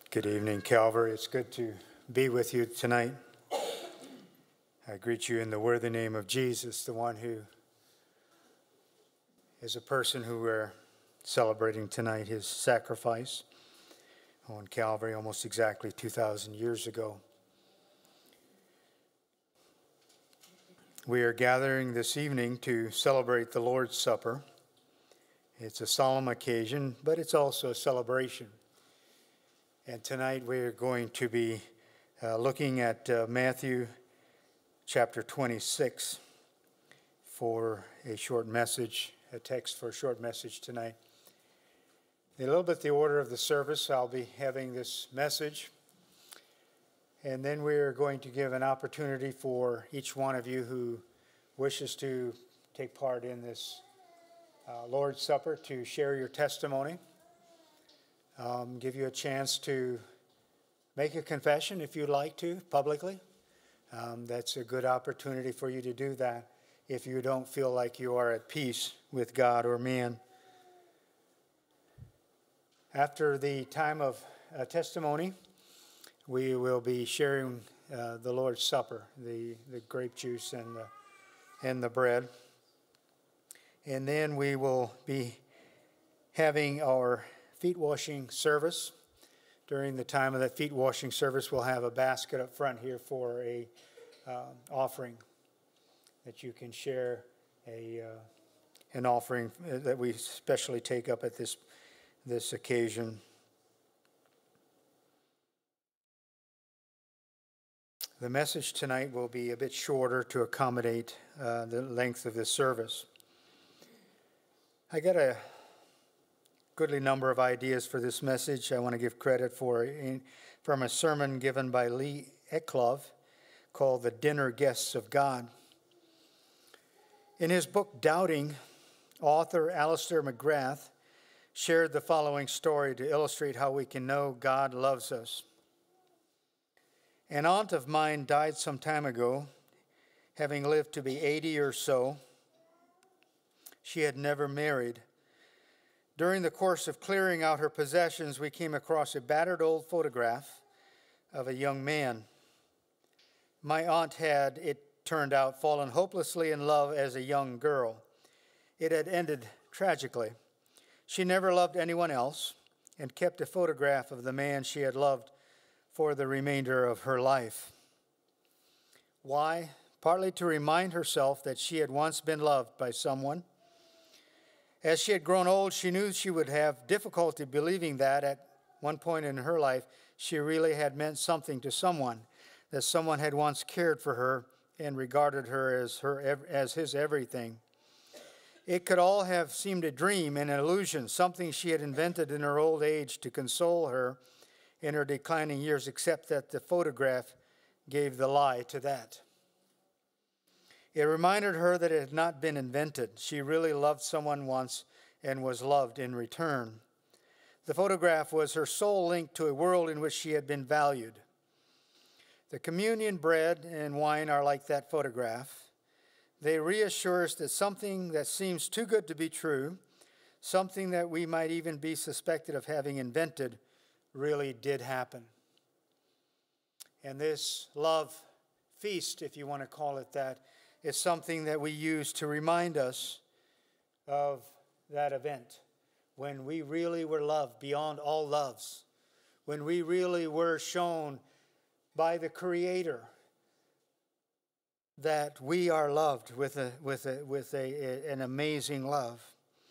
Good evening, Calvary. It's good to be with you tonight. I greet you in the worthy name of Jesus, the one who is a person who we're celebrating tonight, his sacrifice on Calvary almost exactly 2,000 years ago. We are gathering this evening to celebrate the Lord's Supper. It's a solemn occasion, but it's also a celebration. And tonight we're going to be looking at Matthew chapter 26 for a short message, a text for a short message tonight. A little bit the order of the service, I'll be having this message. And then we're going to give an opportunity for each one of you who wishes to take part in this Lord's Supper to share your testimony. Give you a chance to make a confession if you'd like to, publicly. That's a good opportunity for you to do that if you don't feel like you are at peace with God or man. After the time of testimony, we will be sharing the Lord's Supper, the grape juice and the bread. And then we will be having our feet washing service. During the time of that feet washing service, we'll have a basket up front here for a offering that you can share, an offering that we especially take up at this occasion. The message tonight will be a bit shorter to accommodate the length of this service. I got a goodly number of ideas for this message. I want to give credit from a sermon given by Lee Eclov called The Dinner Guests of God. In his book, Doubting, author Alistair McGrath shared the following story to illustrate how we can know God loves us. An aunt of mine died some time ago, having lived to be 80 or so. She had never married. During the course of clearing out her possessions, we came across a battered old photograph of a young man. My aunt had, it turned out, fallen hopelessly in love as a young girl. It had ended tragically. She never loved anyone else and kept a photograph of the man she had loved for the remainder of her life. Why? Partly to remind herself that she had once been loved by someone. As she had grown old, she knew she would have difficulty believing that at one point in her life, she really had meant something to someone, that someone had once cared for her and regarded her as his everything. It could all have seemed a dream, an illusion, something she had invented in her old age to console her in her declining years, except that the photograph gave the lie to that. It reminded her that it had not been invented. She really loved someone once and was loved in return. The photograph was her sole link to a world in which she had been valued. The communion bread and wine are like that photograph. They reassure us that something that seems too good to be true, something that we might even be suspected of having invented, really did happen. And this love feast, if you want to call it that, is something that we use to remind us of that event, when we really were loved beyond all loves, when we really were shown by the Creator that we are loved with an amazing love.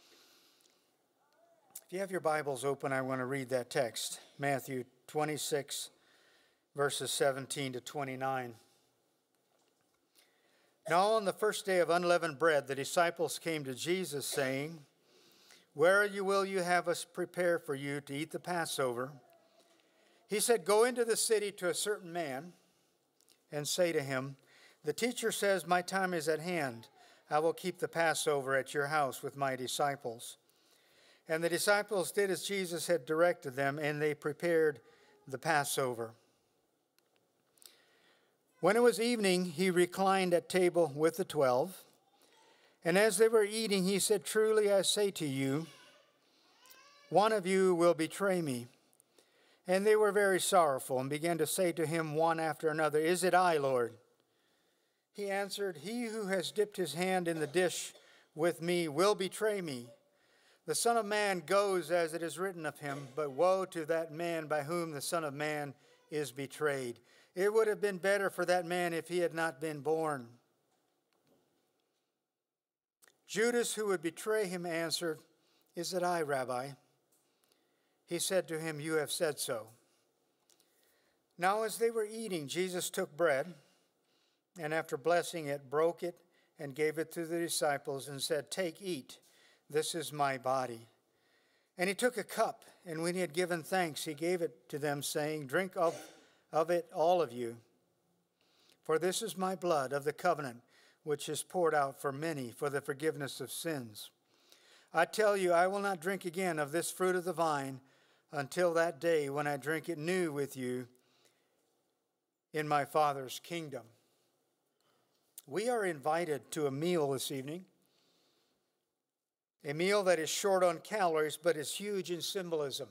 If you have your Bibles open, I want to read that text, Matthew 26, verses 17 to 29. Now on the first day of unleavened bread, the disciples came to Jesus, saying, "Where will you have us prepare for you to eat the Passover?" He said, "Go into the city to a certain man and say to him, 'The teacher says, my time is at hand. I will keep the Passover at your house with my disciples.' And the disciples did as Jesus had directed them, and they prepared the Passover. When it was evening, he reclined at table with the 12. And as they were eating, he said, 'Truly I say to you, one of you will betray me.' And they were very sorrowful and began to say to him one after another, "Is it I, Lord?" He answered, "He who has dipped his hand in the dish with me will betray me. The Son of Man goes as it is written of him, but woe to that man by whom the Son of Man is betrayed. It would have been better for that man if he had not been born." Judas, who would betray him, answered, "Is it I, Rabbi?" He said to him, "You have said so." Now as they were eating, Jesus took bread, and after blessing it, broke it and gave it to the disciples and said, "Take, eat, this is my body." And he took a cup, and when he had given thanks, he gave it to them, saying, "Drink of it, all of you. For this is my blood of the covenant, which is poured out for many for the forgiveness of sins. I tell you, I will not drink again of this fruit of the vine until that day when I drink it new with you in my Father's kingdom." We are invited to a meal this evening, a meal that is short on calories but is huge in symbolism.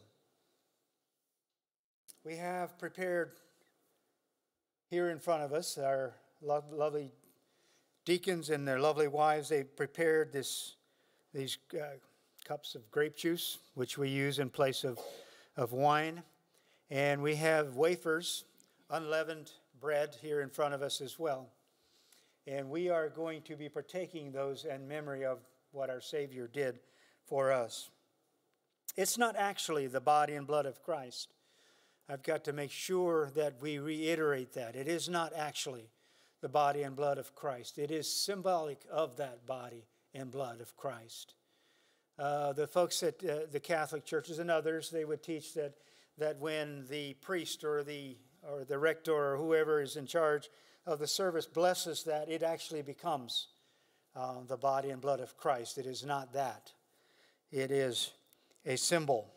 We have prepared here in front of us our lovely deacons and their lovely wives. They prepared these cups of grape juice, which we use in place of wine. And we have wafers, unleavened bread here in front of us as well. And we are going to be partaking those in memory of what our Savior did for us. It's not actually the body and blood of Christ. I've got to make sure that we reiterate that. It is not actually the body and blood of Christ. It is symbolic of that body and blood of Christ. The folks at the Catholic churches and others, they would teach that when the priest or the rector or whoever is in charge of the service blesses that, it actually becomes the body and blood of Christ. It is not that. It is a symbol.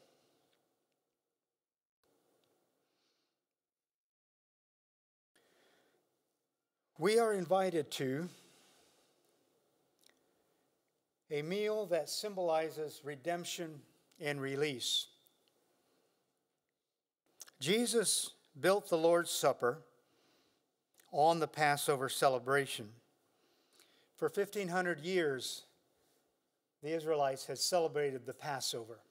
We are invited to a meal that symbolizes redemption and release. Jesus built the Lord's Supper on the Passover celebration. For 1,500 years, the Israelites had celebrated the Passover.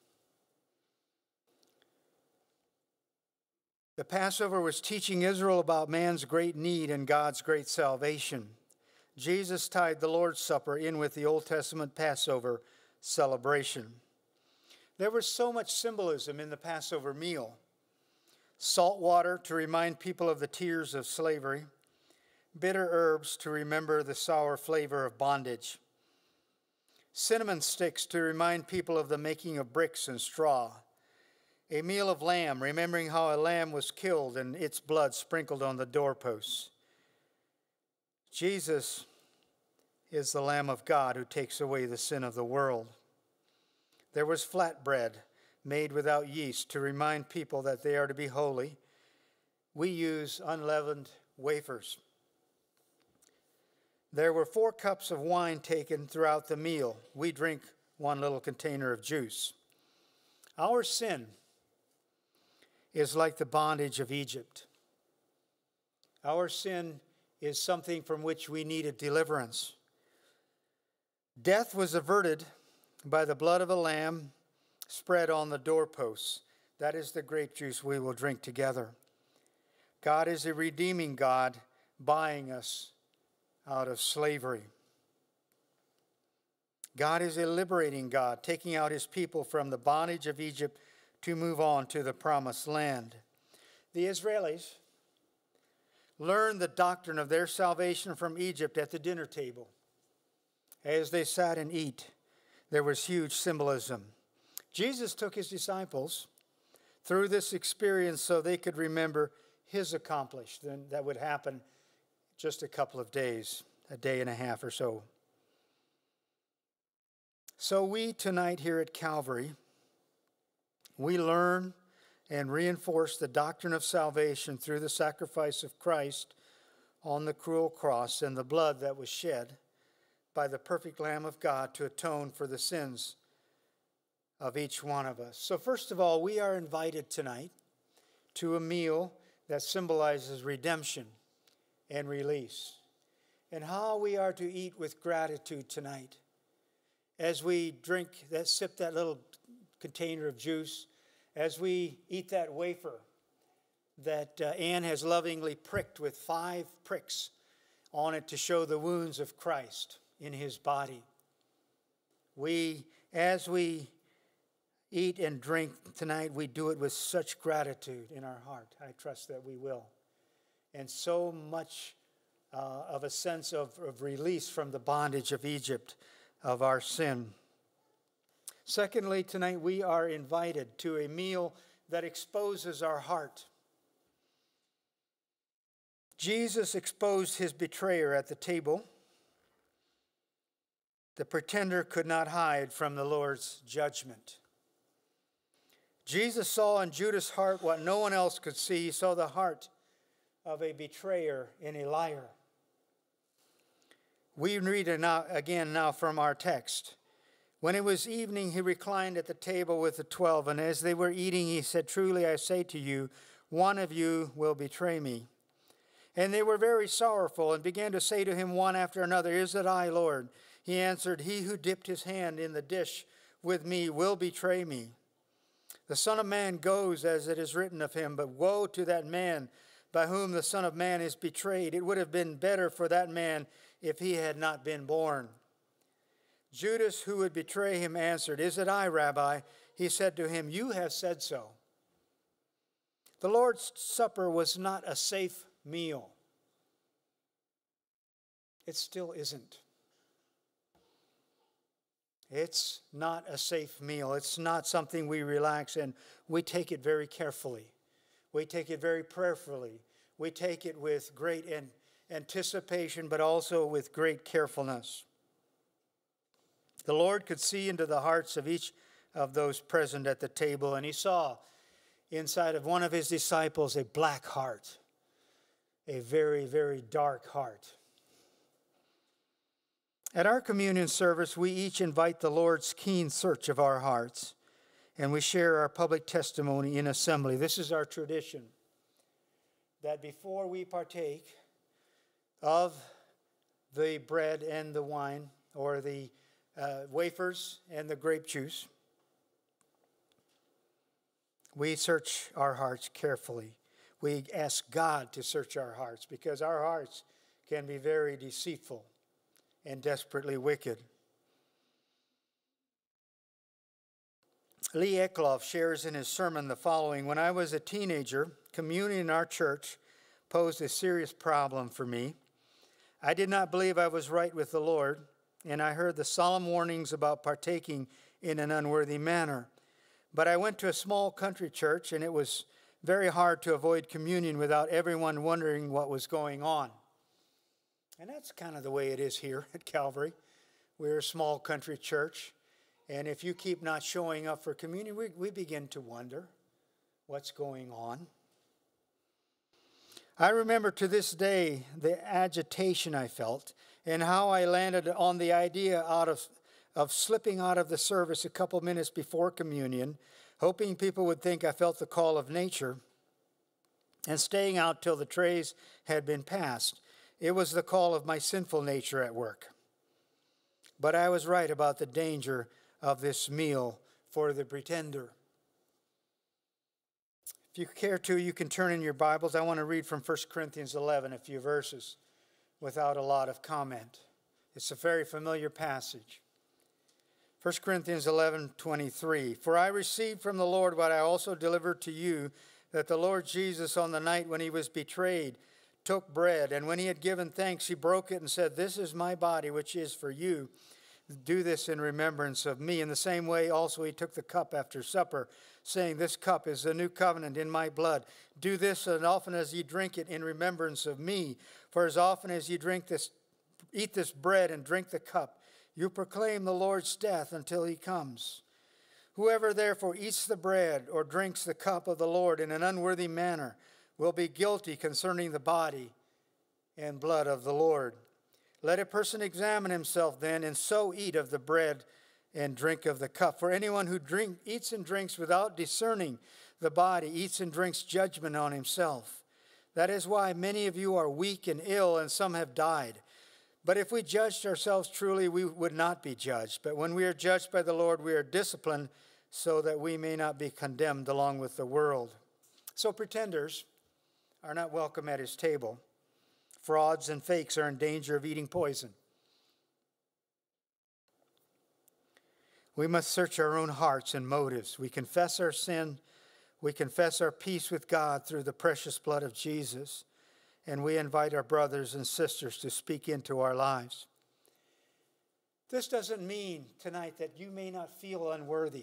The Passover was teaching Israel about man's great need and God's great salvation. Jesus tied the Lord's Supper in with the Old Testament Passover celebration. There was so much symbolism in the Passover meal. Salt water to remind people of the tears of slavery. Bitter herbs to remember the sour flavor of bondage. Cinnamon sticks to remind people of the making of bricks and straw. A meal of lamb, remembering how a lamb was killed and its blood sprinkled on the doorposts. Jesus is the Lamb of God who takes away the sin of the world. There was flatbread made without yeast to remind people that they are to be holy. We use unleavened wafers. There were 4 cups of wine taken throughout the meal. We drink 1 little container of juice. Our sin is like the bondage of Egypt. Our sin is something from which we needed deliverance. Death was averted by the blood of a lamb spread on the doorposts. That is the grape juice we will drink together. God is a redeeming God, buying us out of slavery. God is a liberating God, taking out his people from the bondage of Egypt to move on to the promised land. The Israelis learned the doctrine of their salvation from Egypt at the dinner table. As they sat and eat, there was huge symbolism. Jesus took his disciples through this experience so they could remember his accomplishment that would happen just a couple of days, a day and a half or so. So we tonight here at Calvary, we learn and reinforce the doctrine of salvation through the sacrifice of Christ on the cruel cross and the blood that was shed by the perfect Lamb of God to atone for the sins of each one of us. So first of all, we are invited tonight to a meal that symbolizes redemption and release, and how we are to eat with gratitude tonight as we sip that little container of juice, as we eat that wafer that Anne has lovingly pricked with 5 pricks on it to show the wounds of Christ in his body. As we eat and drink tonight, we do it with such gratitude in our heart. I trust that we will. And so much of a sense of release from the bondage of Egypt, of our sin. Secondly, tonight we are invited to a meal that exposes our heart. Jesus exposed his betrayer at the table. The pretender could not hide from the Lord's judgment. Jesus saw in Judas' heart what no one else could see. He saw the heart of a betrayer and a liar. We read it now from our text. When it was evening, he reclined at the table with the 12, and as they were eating, he said, "Truly I say to you, one of you will betray me." And they were very sorrowful and began to say to him one after another, "Is it I, Lord?" He answered, "He who dipped his hand in the dish with me will betray me. The Son of Man goes as it is written of him, but woe to that man by whom the Son of Man is betrayed. It would have been better for that man if he had not been born." Judas, who would betray him, answered, "Is it I, Rabbi?" He said to him, "You have said so." The Lord's Supper was not a safe meal. It still isn't. It's not a safe meal. It's not something we relax in. We take it very carefully. We take it very prayerfully. We take it with great anticipation, but also with great carefulness. The Lord could see into the hearts of each of those present at the table, and he saw inside of one of his disciples a black heart, a very, very dark heart. At our communion service, we each invite the Lord's keen search of our hearts, and we share our public testimony in assembly. This is our tradition, that before we partake of the bread and the wine, or the wafers and the grape juice, we search our hearts carefully. We ask God to search our hearts, because our hearts can be very deceitful and desperately wicked. Lee Eckloff shares in his sermon the following: "When I was a teenager, communion in our church posed a serious problem for me. I did not believe I was right with the Lord, and I heard the solemn warnings about partaking in an unworthy manner. But I went to a small country church, and it was very hard to avoid communion without everyone wondering what was going on." And that's kind of the way it is here at Calvary. We're a small country church, and if you keep not showing up for communion, we begin to wonder what's going on. I remember to this day the agitation I felt and how I landed on the idea of slipping out of the service a couple minutes before communion, hoping people would think I felt the call of nature, and staying out till the trays had been passed. It was the call of my sinful nature at work. But I was right about the danger of this meal for the pretender. If you care to, you can turn in your Bibles. I want to read from 1 Corinthians 11, a few verses, without a lot of comment. It's a very familiar passage. 1 Corinthians 11:23. "For I received from the Lord what I also delivered to you, that the Lord Jesus, on the night when he was betrayed, took bread, and when he had given thanks, he broke it and said, 'This is my body, which is for you. Do this in remembrance of me.' In the same way also he took the cup after supper, saying, 'This cup is the new covenant in my blood. Do this as often as ye drink it in remembrance of me. For as often as ye eat this bread and drink the cup, you proclaim the Lord's death until he comes. Whoever therefore eats the bread or drinks the cup of the Lord in an unworthy manner will be guilty concerning the body and blood of the Lord. Let a person examine himself then, and so eat of the bread and drink of the cup. For anyone who eats and drinks without discerning the body eats and drinks judgment on himself. That is why many of you are weak and ill, and some have died. But if we judged ourselves truly, we would not be judged. But when we are judged by the Lord, we are disciplined so that we may not be condemned along with the world. So pretenders are not welcome at his table. Frauds and fakes are in danger of eating poison. We must search our own hearts and motives. We confess our sin. We confess our peace with God through the precious blood of Jesus. And we invite our brothers and sisters to speak into our lives. This doesn't mean tonight that you may not feel unworthy.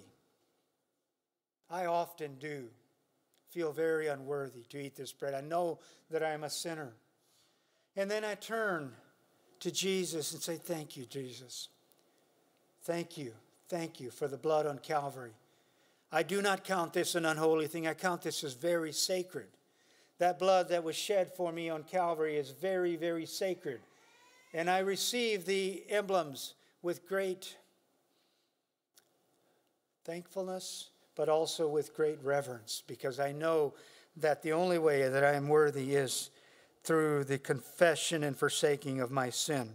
I often do feel very unworthy to eat this bread. I know that I am a sinner. And then I turn to Jesus and say, thank you, Jesus. Thank you. Thank you for the blood on Calvary. I do not count this an unholy thing. I count this as very sacred. That blood that was shed for me on Calvary is very, very sacred. And I receive the emblems with great thankfulness, but also with great reverence, because I know that the only way that I am worthy is through the confession and forsaking of my sin.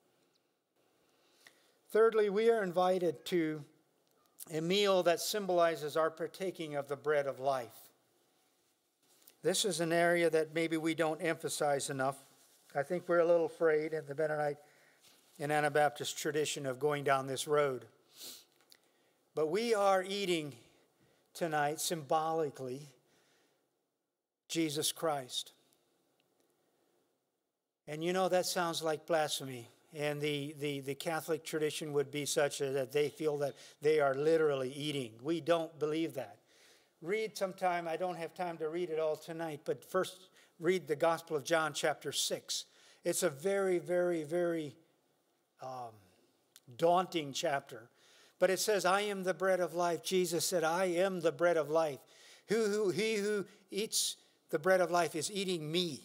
Thirdly, we are invited to a meal that symbolizes our partaking of the bread of life. This is an area that maybe we don't emphasize enough. I think we're a little afraid in the Mennonite and Anabaptist tradition of going down this road. But we are eating tonight, symbolically, Jesus Christ. And you know, that sounds like blasphemy. And the Catholic tradition would be such that they feel that they are literally eating. We don't believe that. Read sometime, I don't have time to read it all tonight, but first read the Gospel of John chapter 6. It's a very, very, very daunting chapter. But it says, I am the bread of life. Jesus said, I am the bread of life. He who eats the bread of life is eating me.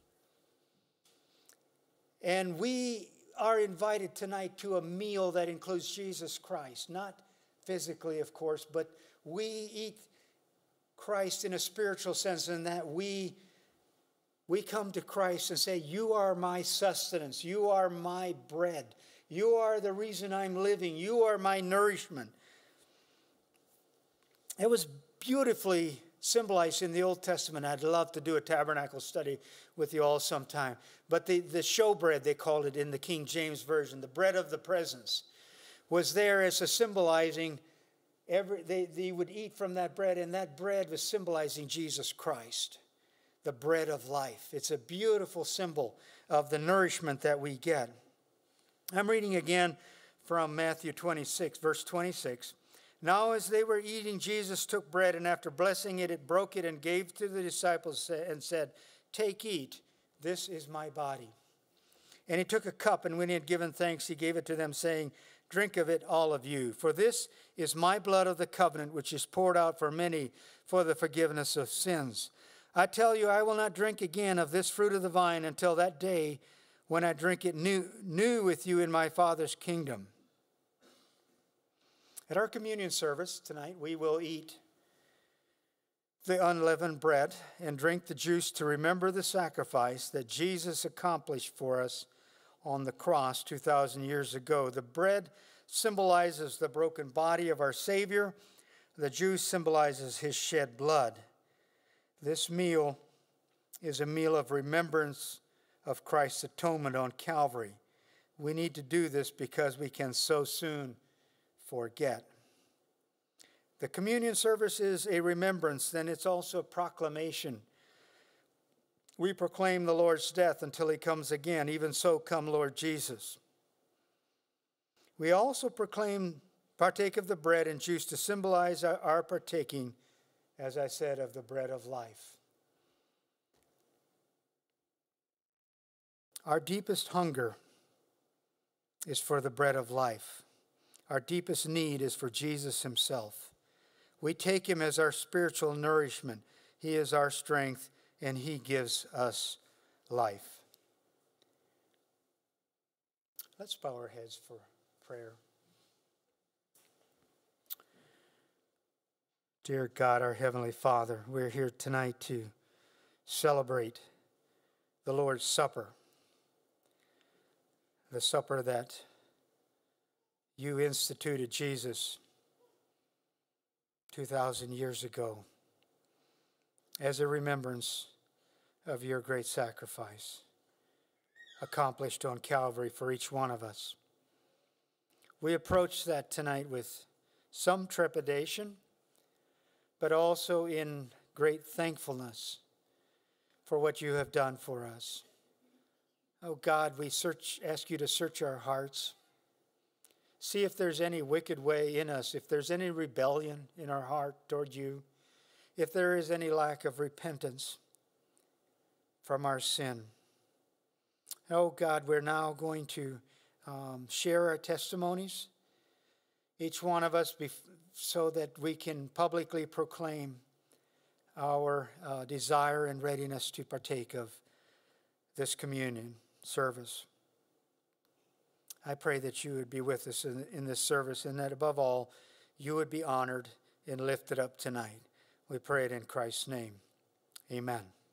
And we are invited tonight to a meal that includes Jesus Christ. Not physically, of course, but we eat Christ in a spiritual sense, in that we come to Christ and say, you are my sustenance. You are my bread. You are the reason I'm living. You are my nourishment. It was beautifully symbolized in the Old Testament. I'd love to do a tabernacle study with you all sometime. But the showbread, they called it in the King James Version, the bread of the presence, was there as a symbolizing, they would eat from that bread, and that bread was symbolizing Jesus Christ, the bread of life. It's a beautiful symbol of the nourishment that we get. I'm reading again from Matthew 26, verse 26. Now as they were eating, Jesus took bread, and after blessing it, it broke it and gave to the disciples and said, take, eat, this is my body. And he took a cup, and when he had given thanks, he gave it to them, saying, drink of it, all of you. For this is my blood of the covenant, which is poured out for many for the forgiveness of sins. I tell you, I will not drink again of this fruit of the vine until that day when I drink it new with you in my Father's kingdom. At our communion service tonight, we will eat the unleavened bread and drink the juice to remember the sacrifice that Jesus accomplished for us on the cross 2,000 years ago. The bread symbolizes the broken body of our Savior. The juice symbolizes his shed blood. This meal is a meal of remembrance of Christ's atonement on Calvary. We need to do this because we can so soon forget. The communion service is a remembrance, then it's also a proclamation. We proclaim the Lord's death until he comes again. Even so, come Lord Jesus. We also partake of the bread and juice to symbolize our partaking, as I said, of the bread of life. Our deepest hunger is for the bread of life. Our deepest need is for Jesus himself. We take him as our spiritual nourishment. He is our strength, and he gives us life. Let's bow our heads for prayer. Dear God, our Heavenly Father, we're here tonight to celebrate the Lord's Supper, the supper that you instituted, Jesus, 2,000 years ago, as a remembrance of your great sacrifice accomplished on Calvary for each one of us. We approach that tonight with some trepidation, but also in great thankfulness for what you have done for us. Oh God, we ask you to search our hearts. See if there's any wicked way in us, if there's any rebellion in our heart toward you, if there is any lack of repentance from our sin. Oh God, we're now going to share our testimonies, each one of us, so that we can publicly proclaim our desire and readiness to partake of this communion service. I pray that you would be with us in this service, and that above all, you would be honored and lifted up tonight. We pray it in Christ's name. Amen.